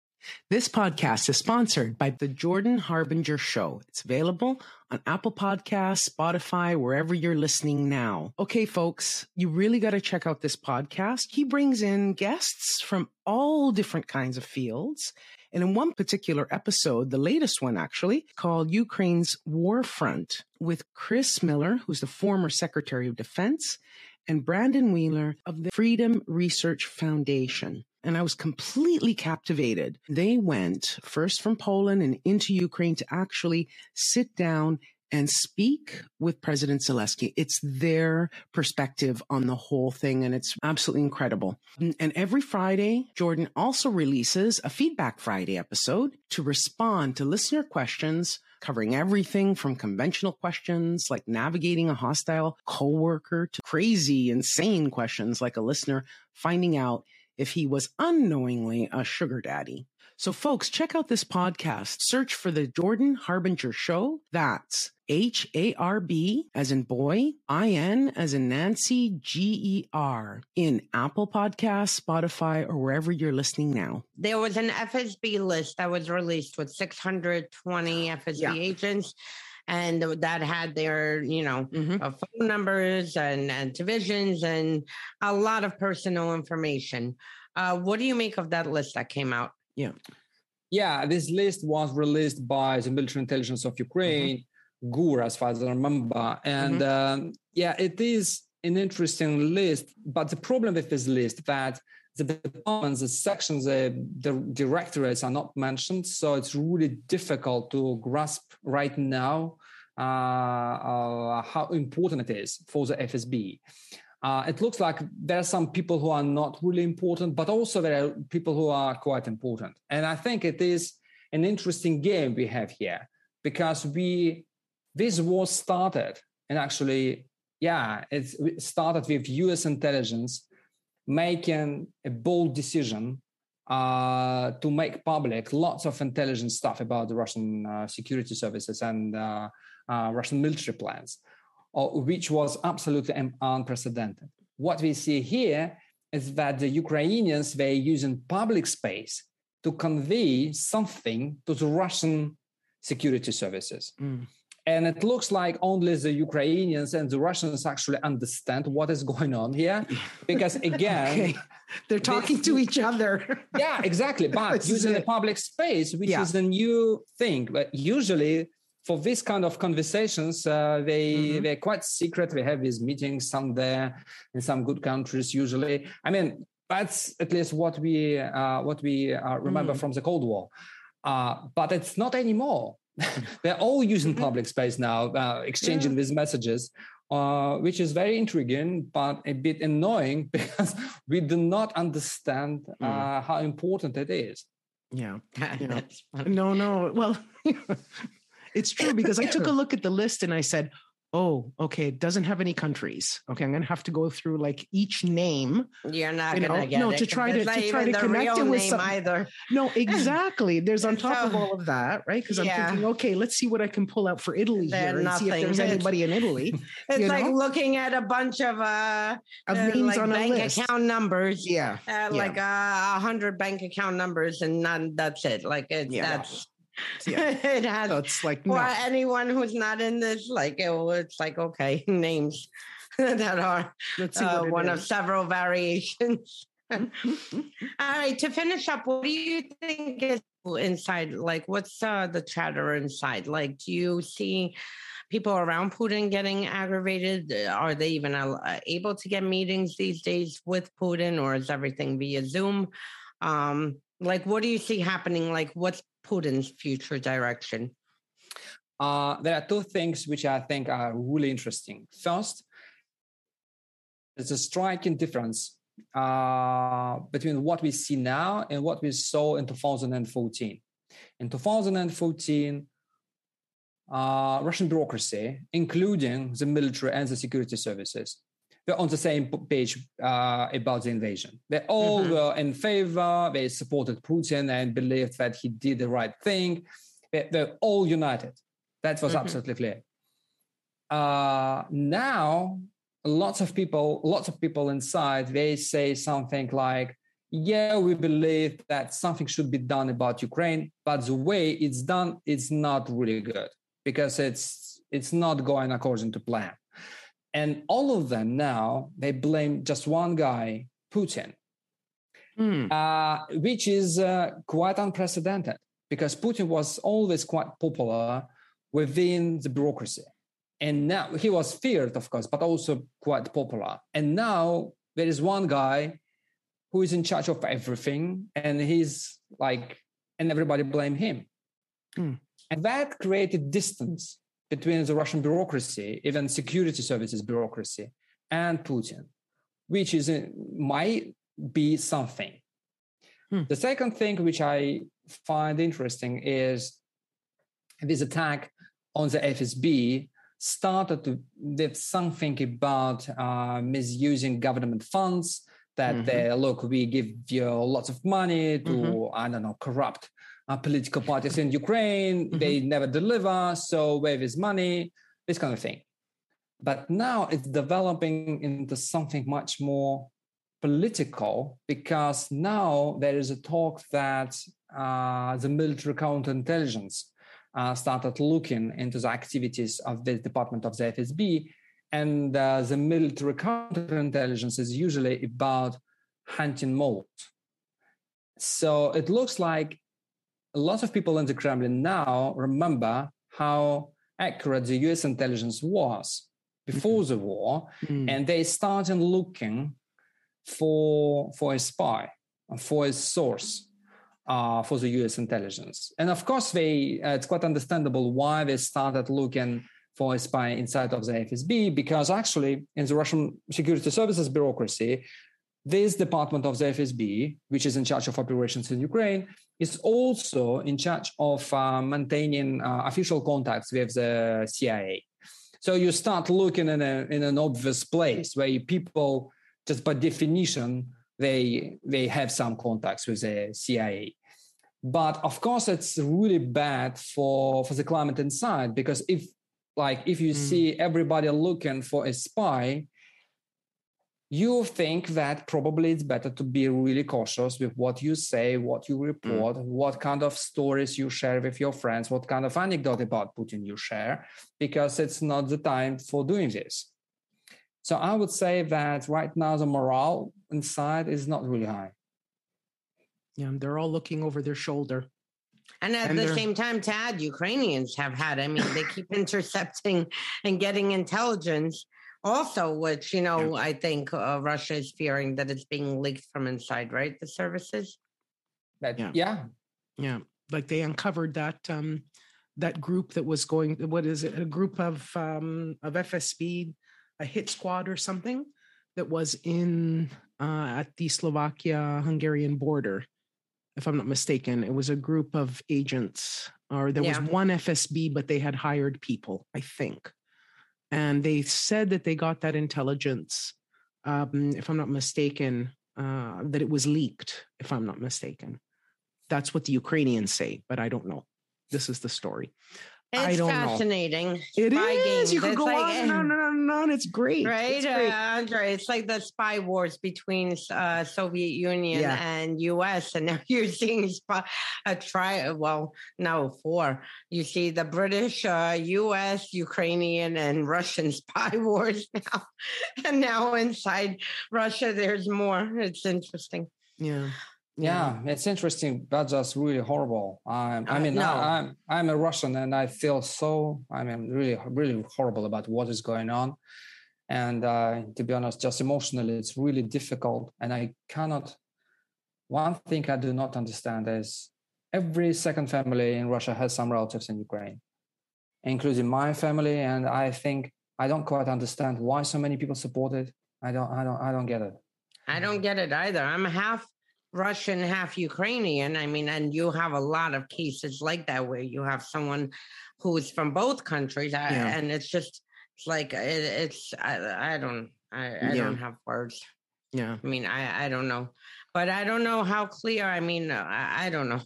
This podcast is sponsored by The Jordan Harbinger Show. It's available on Apple Podcasts, Spotify, wherever you're listening now. Okay, folks, you really got to check out this podcast. He brings in guests from all different kinds of fields. And in one particular episode, the latest one actually, called Ukraine's War Front, with Chris Miller, who's the former Secretary of Defense, and Brandon Wheeler of the Freedom Research Foundation. And I was completely captivated. They went first from Poland and into Ukraine to actually sit down and speak with President Zelensky. It's their perspective on the whole thing, and it's absolutely incredible. And every Friday, Jordan also releases a Feedback Friday episode to respond to listener questions, covering everything from conventional questions like navigating a hostile coworker to crazy, insane questions like a listener finding out if he was unknowingly a sugar daddy. So folks, check out this podcast. Search for The Jordan Harbinger Show. That's H A R B as in boy, I N as in Nancy, G E R, in Apple Podcasts, Spotify, or wherever you're listening now. There was an F S B list that was released with six hundred twenty F S B yeah. agents. And that had their, you know, mm-hmm. uh, phone numbers and, and divisions and a lot of personal information. Uh, what do you make of that list that came out? Yeah. Yeah, this list was released by the military intelligence of Ukraine, mm-hmm. G U R, as far as I remember. And mm-hmm. um, yeah, it is an interesting list. But the problem with this list that the departments, the sections, the, the directorates are not mentioned. So it's really difficult to grasp right now uh, uh, how important it is for the F S B. Uh, it looks like there are some people who are not really important, but also there are people who are quite important. And I think it is an interesting game we have here because we this war started, and actually, yeah, it started with U S intelligence making a bold decision uh, to make public lots of intelligence stuff about the Russian uh, security services and uh, uh, Russian military plans, uh, which was absolutely unprecedented. What we see here is that the Ukrainians were using public space to convey something to the Russian security services. Mm. And it looks like only the Ukrainians and the Russians actually understand what is going on here. Because again, okay. they're talking they, to each other. Yeah, exactly. But using a public space, which yeah. is a new thing. But usually for this kind of conversations, uh, they, mm-hmm. they're quite secret. We have these meetings somewhere in some good countries usually. I mean, that's at least what we, uh, what we uh, remember mm. from the Cold War. Uh, but it's not anymore. They're all using public space now, uh, exchanging yeah. these messages, uh, which is very intriguing, but a bit annoying because we do not understand uh, mm. how important it is. Yeah. yeah. No, no. Well, it's true because I took a look at the list and I said, oh, okay, it doesn't have any countries. Okay, I'm going to have to go through like each name. You're not you going to get no, it. to try to, to try to connect it with some, either. No, exactly. There's on top so, of all of that, right? Because I'm yeah. thinking, okay, let's see what I can pull out for Italy They're here and nothing. see if there's anybody in Italy. It's you like know? looking at a bunch of uh, of uh names like on bank a list. account numbers. Yeah, uh, yeah. like a uh, hundred bank account numbers, and none. That's it. Like it's yeah. that's. Yeah. it has so it's like for no. anyone who's not in this, like it, it's like okay, names that are uh, one is. of several variations. All right, to finish up, what do you think is inside? Like, what's uh, the chatter inside? Like, do you see people around Putin getting aggravated? Are they even uh, able to get meetings these days with Putin, or is everything via Zoom? Um, like, what do you see happening? Like, what's Putin's future direction? Uh, there are two things which I think are really interesting. First, there's a striking difference uh, between what we see now and what we saw in two thousand fourteen. In two thousand fourteen, uh, Russian bureaucracy, including the military and the security services, were on the same page uh, about the invasion. They all mm-hmm. were in favor. They supported Putin and believed that he did the right thing. They, they're all united. That was mm-hmm. absolutely clear. Uh, now, lots of people, lots of people inside, they say something like, yeah, we believe that something should be done about Ukraine, but the way it's done, it's not really good because it's it's not going according to plan. And all of them now, they blame just one guy, Putin, mm. uh, which is uh, quite unprecedented because Putin was always quite popular within the bureaucracy. And now he was feared, of course, but also quite popular. And now there is one guy who is in charge of everything, and he's like, and everybody blame him. Mm. And that created distance between the Russian bureaucracy, even security services bureaucracy, and Putin, which is might be something. Mm. The second thing which I find interesting is this attack on the F S B started to, with something about uh, misusing government funds, that mm-hmm. they, look, we give you lots of money to, mm-hmm. I don't know, corrupt uh, political parties in Ukraine. Mm-hmm. They never deliver, so where is money? This kind of thing. But now it's developing into something much more political because now there is a talk that uh, the military counterintelligence Uh, started looking into the activities of the department of the F S B, and uh, the military counterintelligence is usually about hunting moles. So it looks like a lot of people in the Kremlin now remember how accurate the U S intelligence was before mm-hmm. the war, mm. and they started looking for for a spy, for a source. Uh, for the U S intelligence. And of course, they uh, it's quite understandable why they started looking for a spy inside of the F S B, because actually in the Russian security services bureaucracy, this department of the F S B, which is in charge of operations in Ukraine, is also in charge of uh, maintaining uh, official contacts with the C I A. So you start looking in, a, in an obvious place where people, just by definition, they they have some contacts with the C I A. But of course, it's really bad for, for the climate inside, because if like if you mm. see everybody looking for a spy, you think that probably it's better to be really cautious with what you say, what you report, mm. what kind of stories you share with your friends, what kind of anecdote about Putin you share, because it's not the time for doing this. So I would say that right now the morale inside is not really high. Yeah, they're all looking over their shoulder. And at and the same time, Tad, Ukrainians have had, I mean, they keep intercepting and getting intelligence also, which, you know, yeah. I think uh, Russia is fearing that it's being leaked from inside, right? The services? That, yeah. yeah. Yeah. Like they uncovered that um, that group that was going, what is it? A group of um, of F S B, a hit squad or something that was in uh, at the Slovakia-Hungarian border, if I'm not mistaken. It was a group of agents, or there yeah. was one F S B, but they had hired people, I think. And they said that they got that intelligence, um, if I'm not mistaken, uh, that it was leaked, if I'm not mistaken. That's what the Ukrainians say, but I don't know. This is the story. It's I don't fascinating. Know. It spy is. Games. You could it's go like, on and on and on and on. It's great. Right, it's great. Uh, Andre? It's like the spy wars between uh, Soviet Union yeah. and U S. And now you're seeing spy, a try. Well, no, four. You see the British, uh, U S, Ukrainian, and Russian spy wars now. And now inside Russia, there's more. It's interesting. Yeah. Yeah, it's interesting, but just really horrible. Um, I mean, uh, no. I, I'm I'm a Russian, and I feel so. I mean, really, really horrible about what is going on. And uh, to be honest, just emotionally, it's really difficult. And I cannot. One thing I do not understand is every second family in Russia has some relatives in Ukraine, including my family. And I think I don't quite understand why so many people support it. I don't. I don't. I don't get it. I don't get it either. I'm half Russian, half Ukrainian. I mean, and you have a lot of cases like that where you have someone who's from both countries, yeah. and it's just it's like it, it's I, I don't I, I yeah. don't have words. Yeah, I mean, I I don't know, but I don't know how clear. I mean, I, I don't know.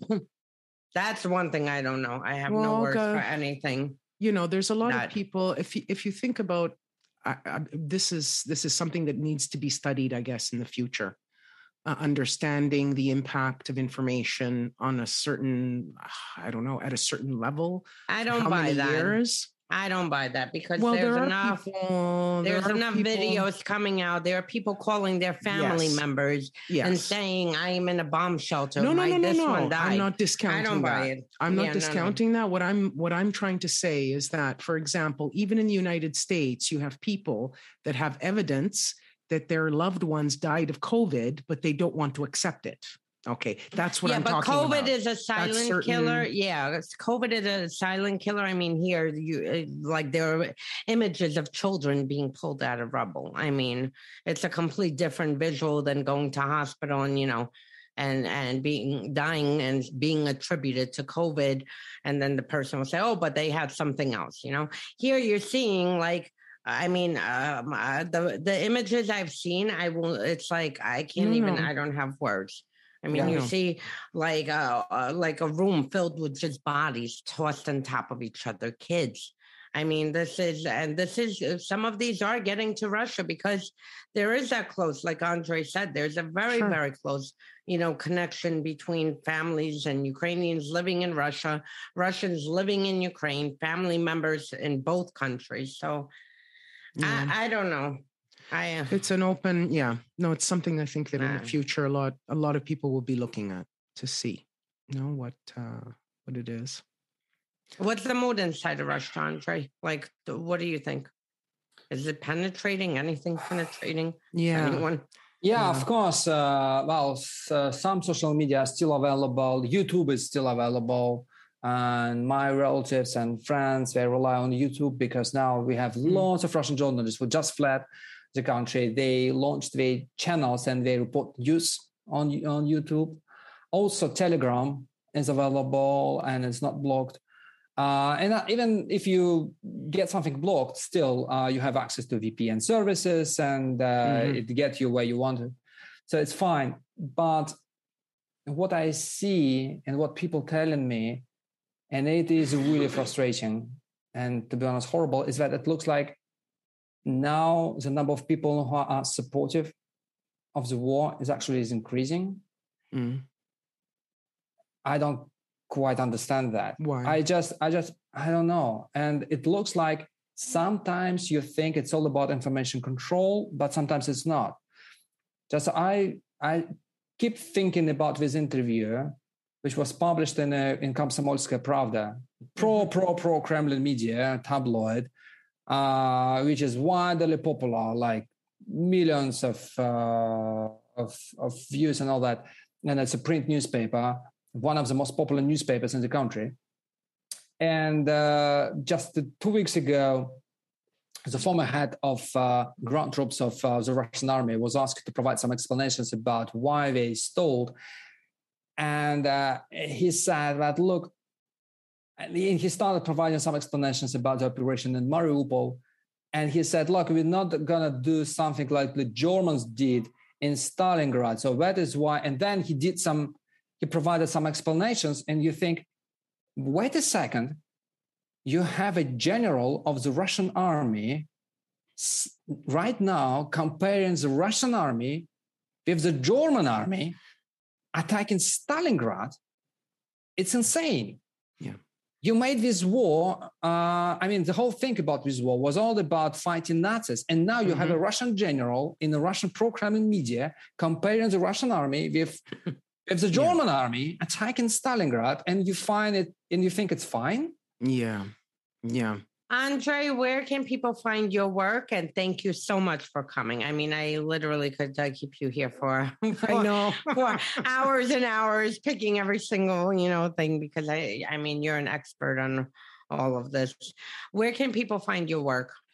That's one thing I don't know. I have well, no words uh, for anything. You know, there's a lot Not, of people. If you, if you think about I, I, this is this is something that needs to be studied, I guess, in the future. Uh, understanding the impact of information on a certain, I don't know, at a certain level. I don't How buy many that. Years? I don't buy that because well, there's there enough people, there's there enough people, videos coming out. There are people calling their family yes. members yes. and saying, I am in a bomb shelter. No, no, My, no, no, this no. One died. I'm not discounting I don't that. buy it. I'm not yeah, discounting no, no. that. What I'm what I'm trying to say is that, for example, even in the United States, you have people that have evidence that their loved ones died of COVID, but they don't want to accept it. Okay, that's what yeah, I'm but talking COVID about. COVID is a silent certain... killer. Yeah, COVID is a silent killer. I mean, here, you like there are images of children being pulled out of rubble. I mean, it's a complete different visual than going to hospital and, you know, and and being dying and being attributed to COVID. And then the person will say, oh, but they had something else, you know. Here you're seeing like, I mean, um, uh, the the images I've seen, I will. It's like I can't no, even. No. I don't have words. I mean, yeah, you no. see like a, uh, like a room filled with just bodies tossed on top of each other, kids. I mean, this is, and this is, some of these are getting to Russia because there is that close, like Andre said, there's a very, sure. very close, you know, connection between families and Ukrainians living in Russia, Russians living in Ukraine, family members in both countries. So yeah. I, I don't know. I, uh, it's an open, yeah, no, it's something I think that uh, in the future, a lot, a lot of people will be looking at to see, you know, what, uh, what it is. What's the mood inside of Russia, Andre? Like, what do you think? Is it penetrating? Anything penetrating? Yeah. Anyone? Yeah, yeah, of course. Uh, well, uh, some social media are still available. YouTube is still available. And my relatives and friends, they rely on YouTube because now we have mm. lots of Russian journalists who just fled the country. They launched their channels and they report news on, on YouTube. Also, Telegram is available and it's not blocked. Uh, and even if you get something blocked, still uh, you have access to V P N services and uh, mm-hmm. it gets you where you want it. So it's fine. But what I see and what people telling me, and it is really frustrating and to be honest, horrible, is that it looks like now the number of people who are supportive of the war is actually is increasing. Mm. I don't quite understand that. Why? I just, I just, I don't know. And it looks like sometimes you think it's all about information control, but sometimes it's not. Just I, I keep thinking about this interview, which was published in a, in Komsomolskaya Pravda, pro, pro, pro Kremlin media tabloid, uh, which is widely popular, like millions of, uh, of, of views and all that. And it's a print newspaper, one of the most popular newspapers in the country. And uh, just two weeks ago, the former head of uh, ground troops of uh, the Russian army was asked to provide some explanations about why they stalled. And uh, he said that, look, and he started providing some explanations about the operation in Mariupol. And he said, look, we're not going to do something like the Germans did in Stalingrad. So that is why. And then he did some, he provided some explanations. And you think, wait a second, you have a general of the Russian army right now comparing the Russian army with the German army attacking Stalingrad. It's insane. Yeah. You made this war, uh, I mean, the whole thing about this war was all about fighting Nazis. And now you mm-hmm. have a Russian general in the Russian pro-Kremlin media comparing the Russian army with, with the German yeah. army attacking Stalingrad, and you find it, and you think it's fine? Yeah, yeah. Andre, where can people find your work? And thank you so much for coming. I mean, I literally could uh, keep you here for, for, I know. for hours and hours picking every single, you know, thing, because I, I mean, you're an expert on all of this. Where can people find your work?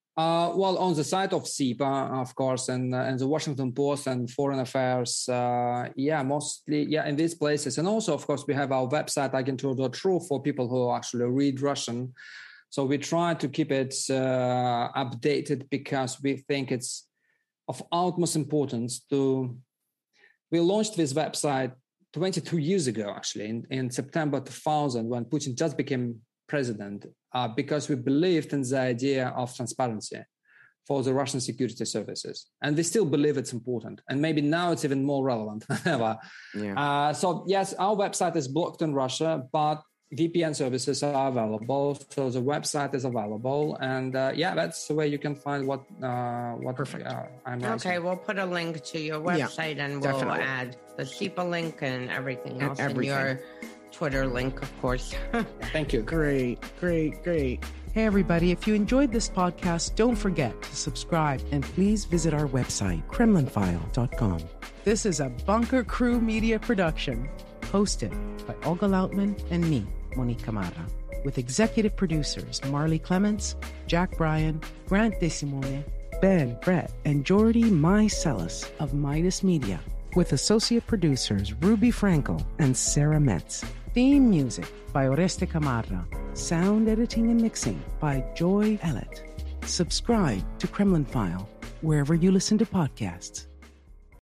Uh, well, on the side of SIPA, of course, and, uh, and the Washington Post and Foreign Affairs, uh, yeah, mostly, yeah, in these places. And also, of course, we have our website, agentur dot r u, for people who actually read Russian. So we try to keep it uh, updated because we think it's of utmost importance to... We launched this website twenty-two years ago, actually, in, in September two thousand, when Putin just became president, uh, because we believed in the idea of transparency for the Russian security services. And we still believe it's important. And maybe now it's even more relevant than ever. Yeah. Uh, so yes, our website is blocked in Russia, but V P N services are available. So the website is available. And uh, yeah, that's the way you can find what, uh, what Perfect. Uh, I'm writing. Okay, we'll put a link to your website yeah, and we'll definitely. add the SIPA link and everything else and everything. And your Twitter link, of course. Thank you. Great, great, great. Hey, everybody, if you enjoyed this podcast, don't forget to subscribe and please visit our website, kremlin file dot com. This is a Bunker Crew Media production, hosted by Olga Lautman and me, Monique Camarra, with executive producers Marley Clements, Jack Bryan, Grant DeSimone, Ben Brett, and Jordy Mycelis of Midas Media, with associate producers Ruby Frankel and Sarah Metz. Theme music by Oreste Camarra. Sound editing and mixing by Joy Ellett. Subscribe to Kremlin File wherever you listen to podcasts.